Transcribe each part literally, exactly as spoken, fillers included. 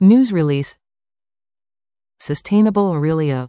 News release. Sustainable Aurelia.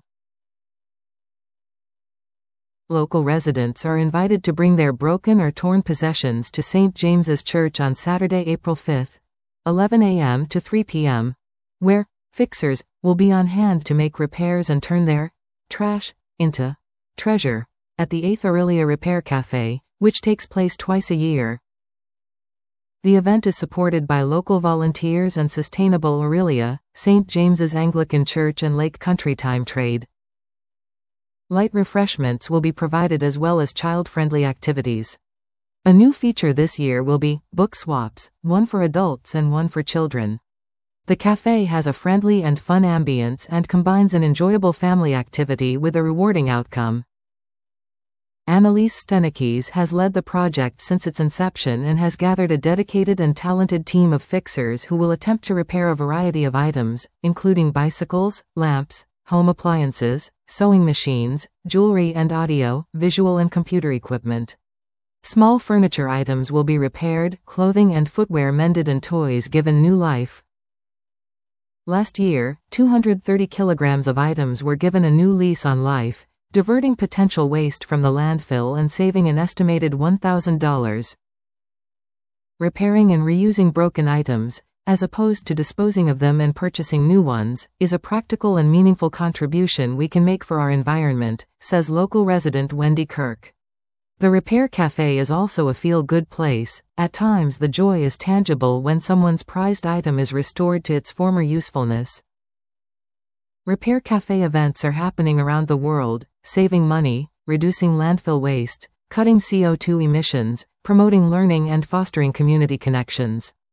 Local residents are invited to bring their broken or torn possessions to Saint James's Church on Saturday, April fifth, eleven a m to three p m, where fixers will be on hand to make repairs and turn their trash into treasure at the eighth Aurelia Repair Cafe, which takes place twice a year. The event is supported by local volunteers and Sustainable Aurelia, Saint James's Anglican Church and Lake Country Time Trade. Light refreshments will be provided as well as child-friendly activities. A new feature this year will be book swaps, one for adults and one for children. The cafe has a friendly and fun ambience and combines an enjoyable family activity with a rewarding outcome. Annalise Stenikes has led the project since its inception and has gathered a dedicated and talented team of fixers who will attempt to repair a variety of items, including bicycles, lamps, home appliances, sewing machines, jewelry and audio, visual and computer equipment. Small furniture items will be repaired, clothing and footwear mended and toys given new life. Last year, two hundred thirty kilograms of items were given a new lease on life, diverting potential waste from the landfill and saving an estimated one thousand dollars. Repairing and reusing broken items, as opposed to disposing of them and purchasing new ones, is a practical and meaningful contribution we can make for our environment, says local resident Wendy Kirk. The Repair Cafe is also a feel-good place. At times the joy is tangible when someone's prized item is restored to its former usefulness. Repair Cafe events are happening around the world, saving money, reducing landfill waste, cutting C O two emissions, promoting learning and fostering community connections.